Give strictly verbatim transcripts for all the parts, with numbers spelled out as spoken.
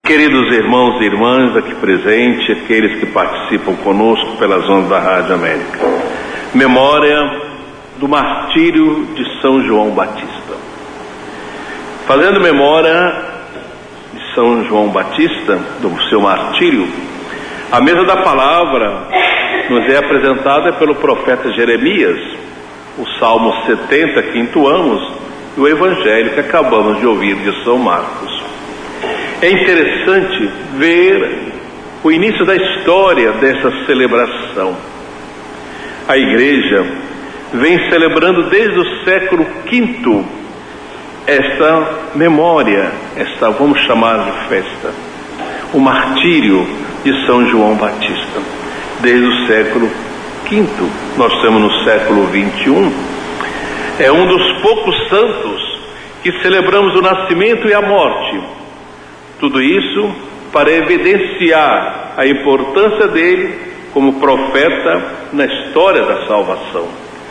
Queridos irmãos e irmãs aqui presentes, aqueles que participam conosco pelas ondas da Rádio América, memória do martírio de São João Batista. Fazendo memória de São João Batista, do seu martírio, a mesa da palavra nos é apresentada pelo profeta Jeremias, o Salmo setenta que entoamos e o Evangelho que acabamos de ouvir de São Marcos. É interessante ver o início da história dessa celebração. A igreja vem celebrando desde o século quinto esta memória, esta, vamos chamar de festa, o martírio de São João Batista, desde o século quinto. Nós estamos no século vinte e um. É um dos poucos santos que celebramos o nascimento e a morte. Tudo isso para evidenciar a importância dele como profeta na história da salvação.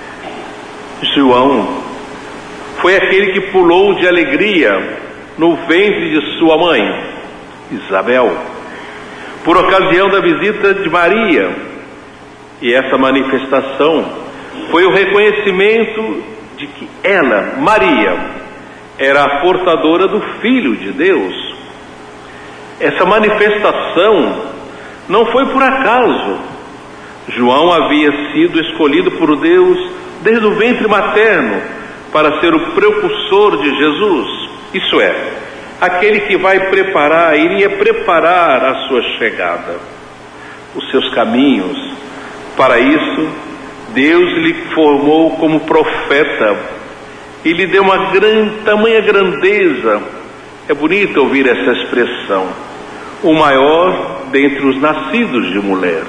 João foi aquele que pulou de alegria no ventre de sua mãe, Isabel, por ocasião da visita de Maria. E essa manifestação foi o reconhecimento de que ela, Maria, era a portadora do Filho de Deus. Essa manifestação não foi por acaso. João havia sido escolhido por Deus desde o ventre materno para ser o precursor de Jesus. Isso é, aquele que vai preparar, iria preparar a sua chegada, os seus caminhos. Para isso, Deus lhe formou como profeta e lhe deu uma grande, tamanha grandeza. É bonito ouvir essa expressão. O maior dentre os nascidos de mulher.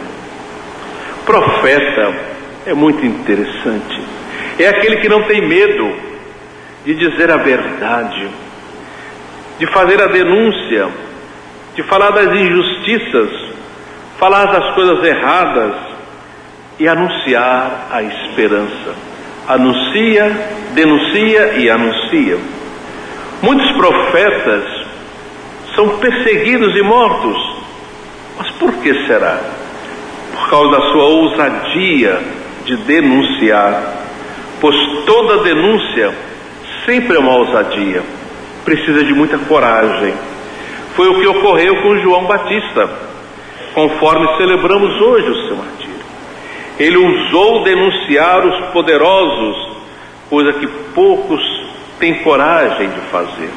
Profeta é muito interessante. É aquele que não tem medo de dizer a verdade, de fazer a denúncia, de falar das injustiças, falar das coisas erradas e anunciar a esperança. Anuncia, denuncia e anuncia. Muitos profetas são perseguidos e mortos. Mas por que será? Por causa da sua ousadia de denunciar. Pois toda denúncia sempre é uma ousadia. Precisa de muita coragem. Foi o que ocorreu com João Batista, conforme celebramos hoje o seu martírio. Ele ousou denunciar os poderosos, coisa que poucos têm coragem de fazer.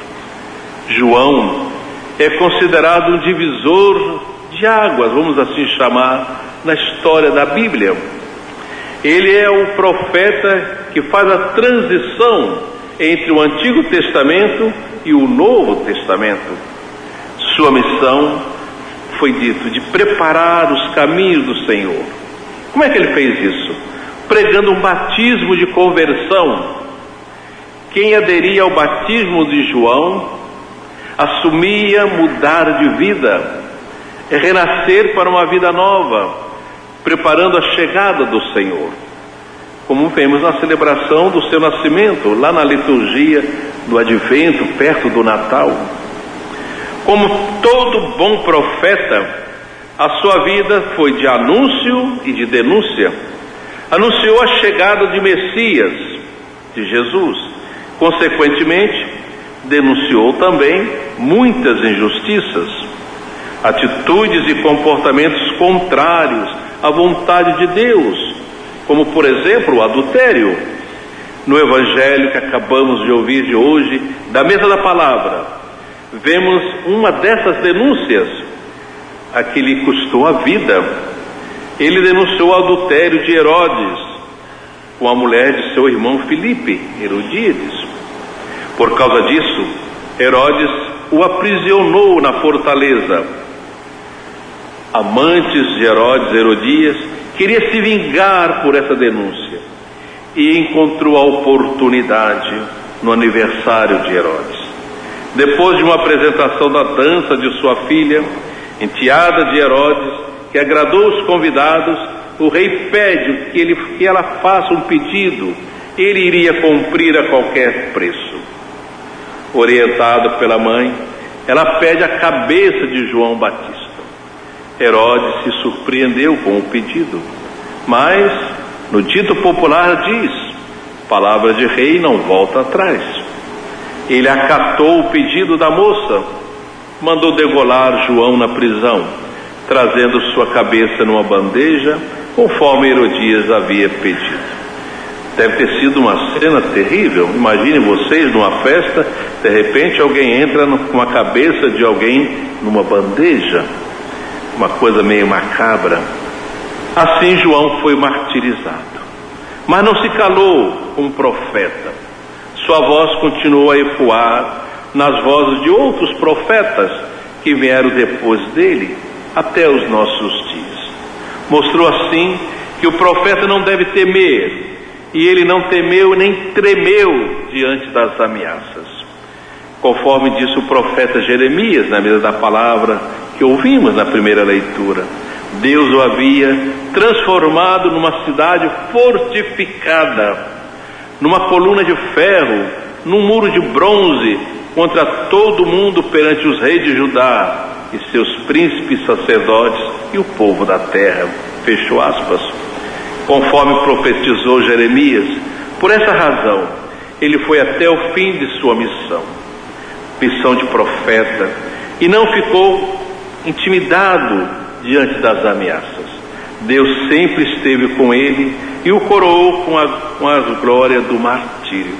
João é considerado um divisor de águas, vamos assim chamar, na história da Bíblia. Ele é o profeta que faz a transição entre o Antigo Testamento e o Novo Testamento. Sua missão, foi dito, de preparar os caminhos do Senhor. Como é que ele fez isso? Pregando um batismo de conversão. Quem aderia ao batismo de João assumia mudar de vida, é renascer para uma vida nova, preparando a chegada do Senhor, como vemos na celebração do seu nascimento, lá na liturgia do Advento, perto do Natal. Como todo bom profeta, a sua vida foi de anúncio e de denúncia. Anunciou a chegada de Messias, de Jesus. Consequentemente, denunciou também muitas injustiças, atitudes e comportamentos contrários à vontade de Deus, como por exemplo o adultério. No Evangelho que acabamos de ouvir de hoje, da mesa da palavra, vemos uma dessas denúncias, a que lhe custou a vida. Ele denunciou o adultério de Herodes com a mulher de seu irmão Filipe, Herodíades. Por causa disso, Herodes o aprisionou na fortaleza. Amantes de Herodes, Herodias, queria se vingar por essa denúncia e encontrou a oportunidade no aniversário de Herodes. Depois de uma apresentação da dança de sua filha, enteada de Herodes, que agradou os convidados, o rei pede que, ele, que ela faça um pedido. Ele iria cumprir a qualquer preço. Orientado pela mãe, ela pede a cabeça de João Batista. Herodes se surpreendeu com o pedido, mas no dito popular diz: palavra de rei não volta atrás. Ele acatou o pedido da moça, mandou degolar João na prisão, trazendo sua cabeça numa bandeja, conforme Herodias havia pedido. Deve ter sido uma cena terrível. Imaginem vocês numa festa, de repente alguém entra com a cabeça de alguém numa bandeja, uma coisa meio macabra. Assim João foi martirizado, mas não se calou como profeta. Sua voz continuou a ecoar nas vozes de outros profetas que vieram depois dele até os nossos dias. Mostrou assim que o profeta não deve temer, e ele não temeu nem tremeu diante das ameaças. Conforme disse o profeta Jeremias, na medida da palavra que ouvimos na primeira leitura, Deus o havia transformado numa cidade fortificada, numa coluna de ferro, num muro de bronze, contra todo mundo perante os reis de Judá e seus príncipes, sacerdotes e o povo da terra. Fechou aspas. Conforme profetizou Jeremias, por essa razão, ele foi até o fim de sua missão, missão de profeta, e não ficou intimidado diante das ameaças. Deus sempre esteve com ele e o coroou com a, com a glória do martírio.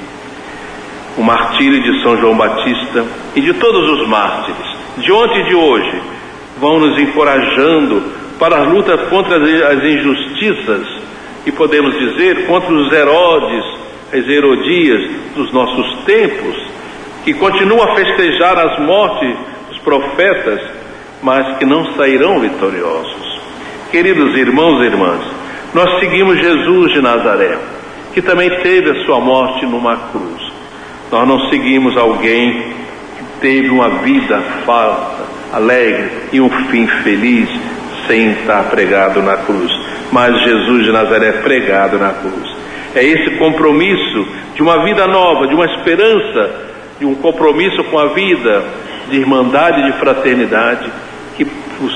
O martírio de São João Batista e de todos os mártires, de ontem e de hoje, vão nos encorajando para a luta contra as injustiças e, podemos dizer, contra os Herodes, as Herodias dos nossos tempos, que continuam a festejar as mortes dos profetas, mas que não sairão vitoriosos. Queridos irmãos e irmãs, nós seguimos Jesus de Nazaré, que também teve a sua morte numa cruz. Nós não seguimos alguém que teve uma vida falsa, alegre e um fim feliz sem estar pregado na cruz, mas Jesus de Nazaré pregado na cruz. É esse compromisso de uma vida nova, de uma esperança, de um compromisso com a vida, de irmandade e de fraternidade, que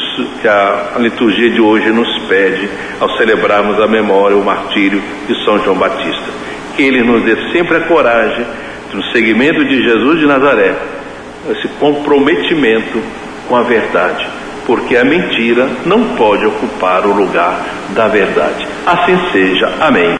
a liturgia de hoje nos pede ao celebrarmos a memória, o martírio de São João Batista. Que ele nos dê sempre a coragem, no seguimento de Jesus de Nazaré, esse comprometimento com a verdade, porque a mentira não pode ocupar o lugar da verdade. Assim seja. Amém.